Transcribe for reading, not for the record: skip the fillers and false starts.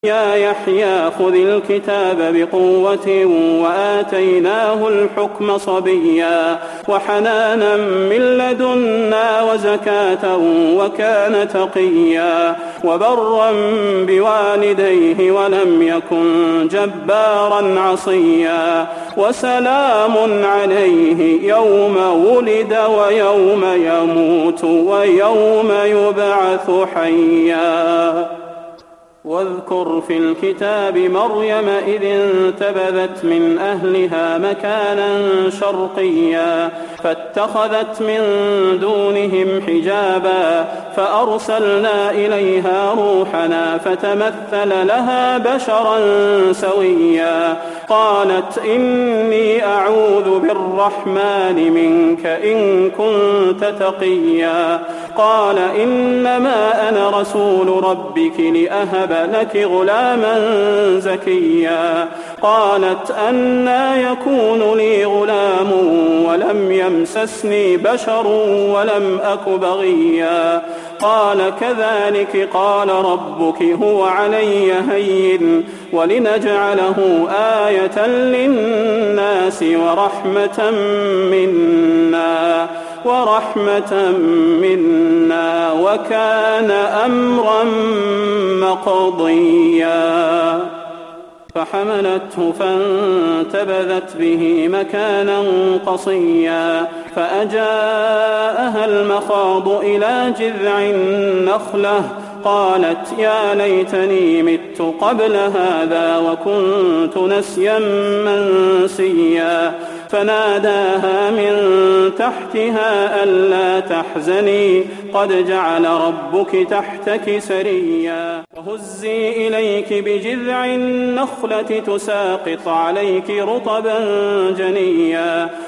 يا يحيى خذ الكتاب بقوة وآتيناه الحكم صبيا وحنانا من لدنا وزكاة وكان تقيا وبرا بوالديه ولم يكن جبارا عصيا وسلام عليه يوم ولد ويوم يموت ويوم يبعث حيا. واذكر في الكتاب مريم إذ انتبذت من أهلها مكانا شرقيا فاتخذت من دونهم حجابا فأرسلنا إليها روحنا فتمثل لها بشرا سويا قالت إني أعوذ بالرحمن منك إن كنت تقيا قال إنما أنا رسول ربك لأهب لك غلاما زكيا قالت أنى يكون لي غلام ولم يمسسني بشر ولم أك بغيا قال كذلك قال ربك هو علي هين ولنجعله آية للناس ورحمة منا وكان أمرا مقضيا. فحملته فانتبذت به مكانا قصيا فأجاءها المخاض إلى جذع النخلة قالت يا ليتني مت قبل هذا وكنت نسيا منسيا فناداها من تحتها ألا تحزني قد جعل ربك تحتك سريا وهزي إليك بجذع النخلة تساقط عليك رطبا جنيا